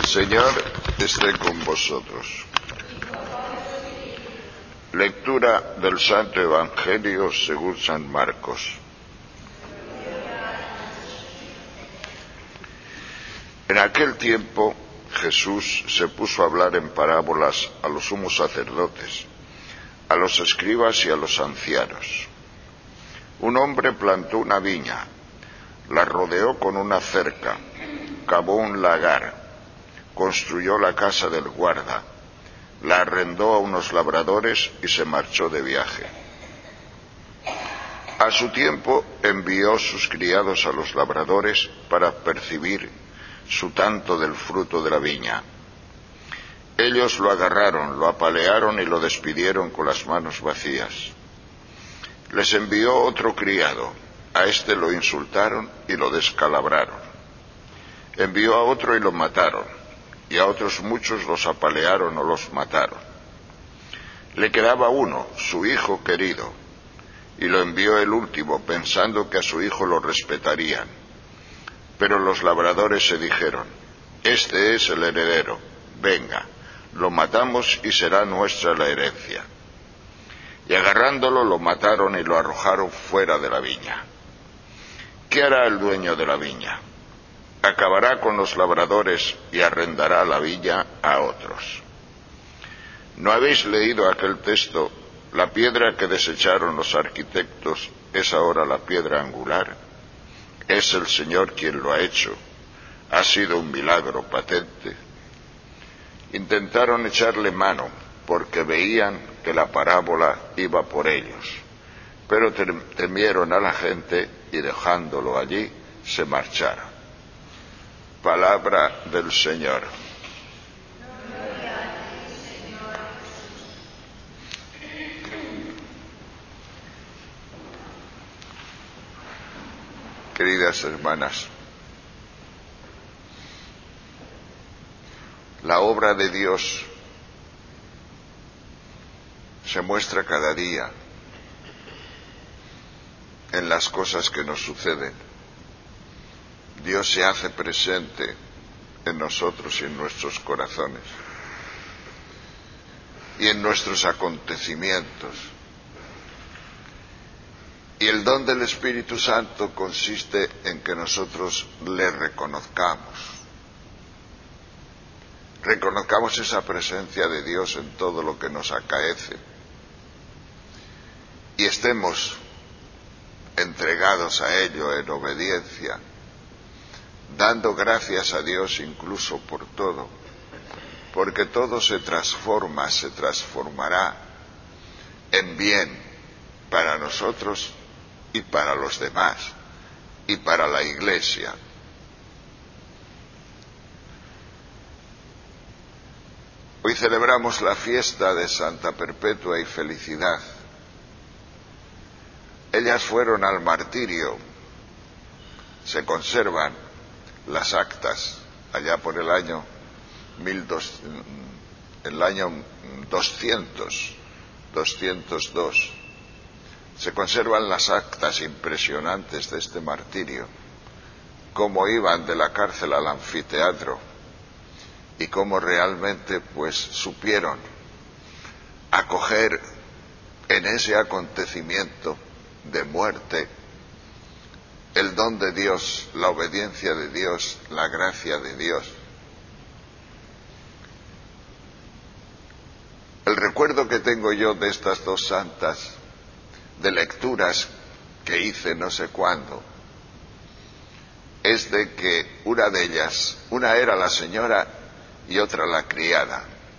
Señor esté con vosotros. Lectura del Santo Evangelio según San Marcos. En aquel tiempo Jesús se puso a hablar en parábolas a los sumos sacerdotes, a los escribas y a los ancianos. Un hombre plantó una viña, la rodeó con una cerca, cavó un lagar, construyó la casa del guarda, la arrendó a unos labradores y se marchó de viaje. A su tiempo envió sus criados a los labradores para percibir su tanto del fruto de la viña. Ellos lo agarraron, lo apalearon y lo despidieron con las manos vacías. Les envió otro criado, a éste lo insultaron y lo descalabraron. Envió a otro y lo mataron, y a otros muchos los apalearon o los mataron. Le quedaba uno, su hijo querido, y lo envió el último, pensando que a su hijo lo respetarían. Pero los labradores se dijeron: este es el heredero, venga, lo matamos y será nuestra la herencia. Y agarrándolo lo mataron y lo arrojaron fuera de la viña. ¿Qué hará el dueño de la viña? Acabará con los labradores y arrendará la viña a otros. ¿No habéis leído aquel texto? La piedra que desecharon los arquitectos es ahora la piedra angular. Es el Señor quien lo ha hecho. Ha sido un milagro patente. Intentaron echarle mano porque veían que la parábola iba por ellos, pero temieron a la gente y dejándolo allí se marcharon. Palabra del Señor. Queridas hermanas, la obra de Dios se muestra cada día en las cosas que nos suceden. Dios se hace presente en nosotros y en nuestros corazones y en nuestros acontecimientos. Y el don del Espíritu Santo consiste en que nosotros le reconozcamos esa presencia de Dios en todo lo que nos acaece y estemos entregados a ello en obediencia, dando gracias a Dios incluso por todo, porque todo se transformará en bien para nosotros y para los demás y para la Iglesia. Hoy celebramos la fiesta de Santa Perpetua y Felicidad. Ellas fueron al martirio. Se conservan las actas allá por el año 202. Se conservan las actas impresionantes de este martirio, cómo iban de la cárcel al anfiteatro y cómo realmente supieron acoger en ese acontecimiento de muerte el don de Dios, la obediencia de Dios, la gracia de Dios. El recuerdo que tengo yo de estas dos santas, de lecturas que hice no sé cuándo, es de que una de ellas, una era la señora y otra la criada,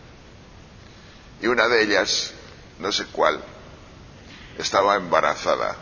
y una de ellas, no sé cuál, estaba embarazada.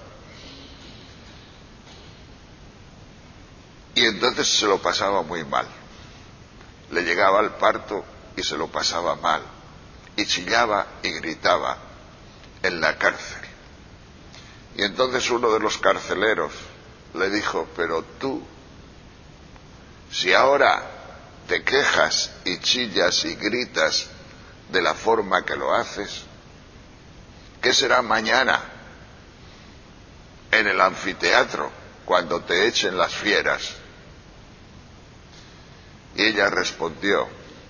Y entonces se lo pasaba muy mal. Le llegaba al parto y se lo pasaba mal. Y chillaba y gritaba en la cárcel. Y entonces uno de los carceleros le dijo: pero tú, si ahora te quejas y chillas y gritas de la forma que lo haces, ¿qué será mañana en el anfiteatro cuando te echen las fieras? Y Y ella respondió: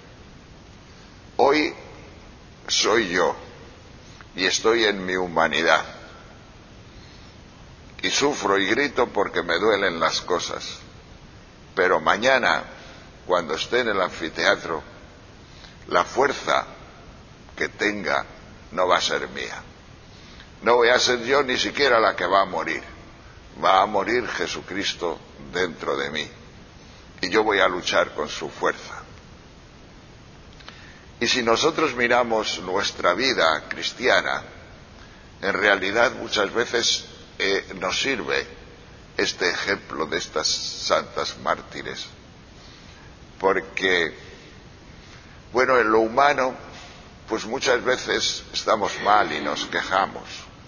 hoy soy yo y estoy en mi humanidad y sufro y grito porque me duelen las cosas, pero mañana, cuando esté en el anfiteatro, la fuerza que tenga no va a ser mía. No voy a ser yo ni siquiera la que va a morir. Va a morir Jesucristo dentro de mí y yo voy a luchar con su fuerza. Y si nosotros miramos nuestra vida cristiana, en realidad muchas veces nos sirve este ejemplo de estas santas mártires, porque, bueno, en lo humano, pues muchas veces estamos mal y nos quejamos,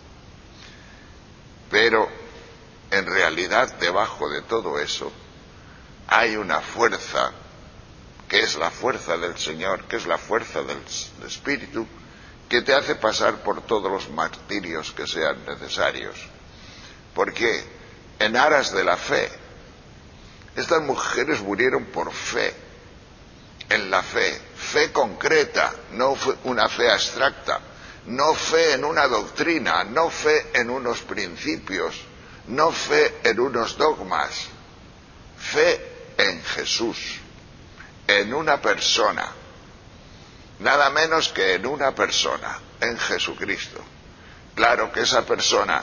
pero en realidad debajo de todo eso hay una fuerza, que es la fuerza del Señor, que es la fuerza del Espíritu, que te hace pasar por todos los martirios que sean necesarios. Porque en aras de la fe, estas mujeres murieron por fe, en la fe, fe concreta, no una fe abstracta, no fe en una doctrina, no fe en unos principios, no fe en unos dogmas, fe en Jesús, en una persona, nada menos que en una persona, en Jesucristo. Claro que esa persona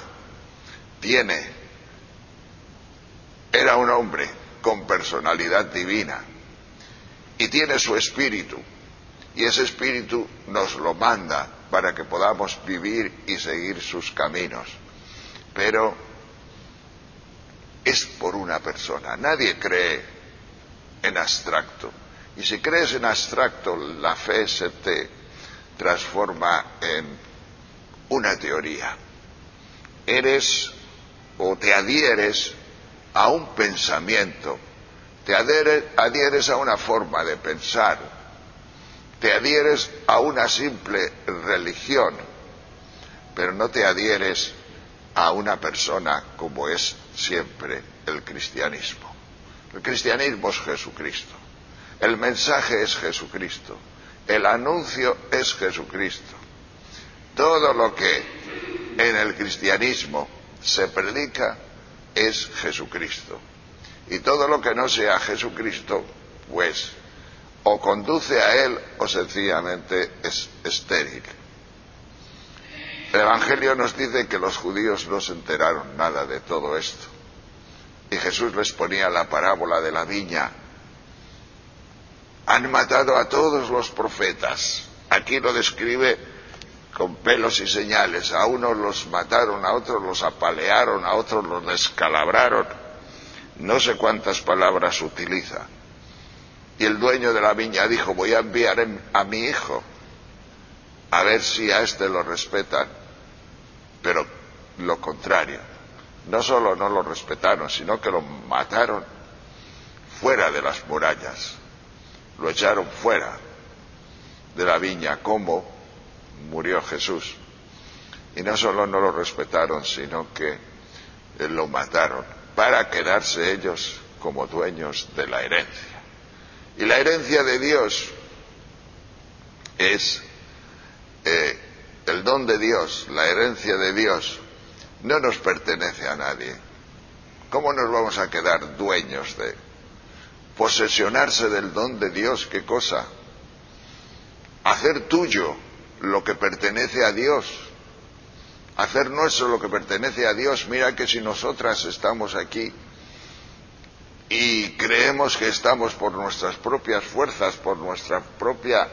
era un hombre con personalidad divina y tiene su espíritu, y ese espíritu nos lo manda para que podamos vivir y seguir sus caminos, pero es por una persona. Nadie cree en abstracto, y si crees en abstracto, la fe se te transforma en una teoría. Eres o te adhieres a un pensamiento, te adhieres a una forma de pensar, te adhieres a una simple religión, pero no te adhieres a una persona, como es siempre el cristianismo. El cristianismo es Jesucristo, el mensaje es Jesucristo, el anuncio es Jesucristo. Todo lo que en el cristianismo se predica es Jesucristo, y todo lo que no sea Jesucristo, pues o conduce a él o sencillamente es estéril. El Evangelio nos dice que los judíos no se enteraron nada de todo esto, y Jesús les ponía la parábola de la viña. Han matado a todos los profetas. Aquí lo describe con pelos y señales. A unos los mataron, a otros los apalearon, a otros los descalabraron. No sé cuántas palabras utiliza. Y el dueño de la viña dijo: voy a enviar a mi hijo, a ver si a este lo respetan. Pero lo contrario, no solo no lo respetaron, sino que lo mataron fuera de las murallas, lo echaron fuera de la viña, como murió Jesús. Y no solo no lo respetaron, sino que lo mataron para quedarse ellos como dueños de la herencia. Y la herencia de Dios es el don de Dios. La herencia de Dios no nos pertenece a nadie. ¿Cómo nos vamos a quedar dueños de posesionarse del don de Dios? ¿Qué cosa? Hacer tuyo lo que pertenece a Dios, hacer nuestro lo que pertenece a Dios. Mira que si nosotras estamos aquí y creemos que estamos por nuestras propias fuerzas, por nuestra propia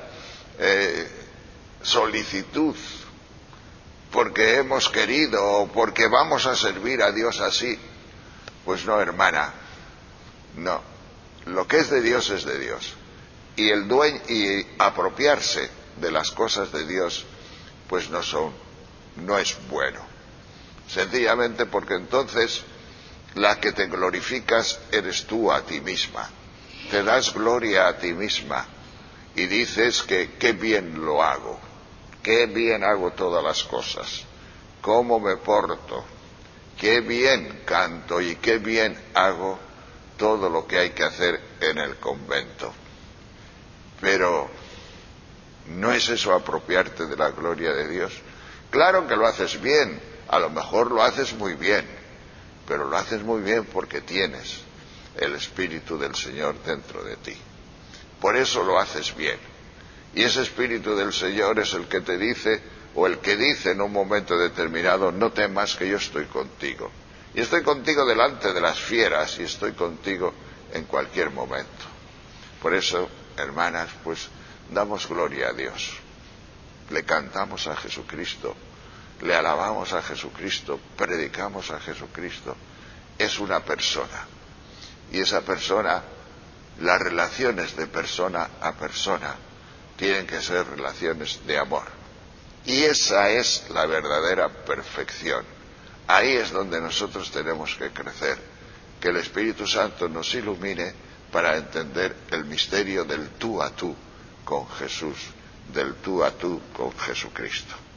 solicitud, porque hemos querido o porque vamos a servir a Dios así, pues no, hermana, no. Lo que es de Dios es de Dios, y el dueño, y apropiarse de las cosas de Dios, pues no es bueno, sencillamente porque entonces la que te glorificas eres tú a ti misma, te das gloria a ti misma y dices que qué bien lo hago, qué bien hago todas las cosas, cómo me porto, qué bien canto y qué bien hago todo lo que hay que hacer en el convento. Pero ¿no es eso apropiarte de la gloria de Dios? Claro que lo haces bien, a lo mejor lo haces muy bien, pero lo haces muy bien porque tienes el Espíritu del Señor dentro de ti. Por eso lo haces bien. Y ese Espíritu del Señor es el que te dice, o el que dice en un momento determinado, no temas que yo estoy contigo. Y estoy contigo delante de las fieras, y estoy contigo en cualquier momento. Por eso, hermanas, pues damos gloria a Dios. Le cantamos a Jesucristo, le alabamos a Jesucristo, predicamos a Jesucristo. Es una persona. Y esa persona, las relaciones de persona a persona, tienen que ser relaciones de amor. Y esa es la verdadera perfección. Ahí es donde nosotros tenemos que crecer. Que el Espíritu Santo nos ilumine para entender el misterio del tú a tú con Jesús, del tú a tú con Jesucristo.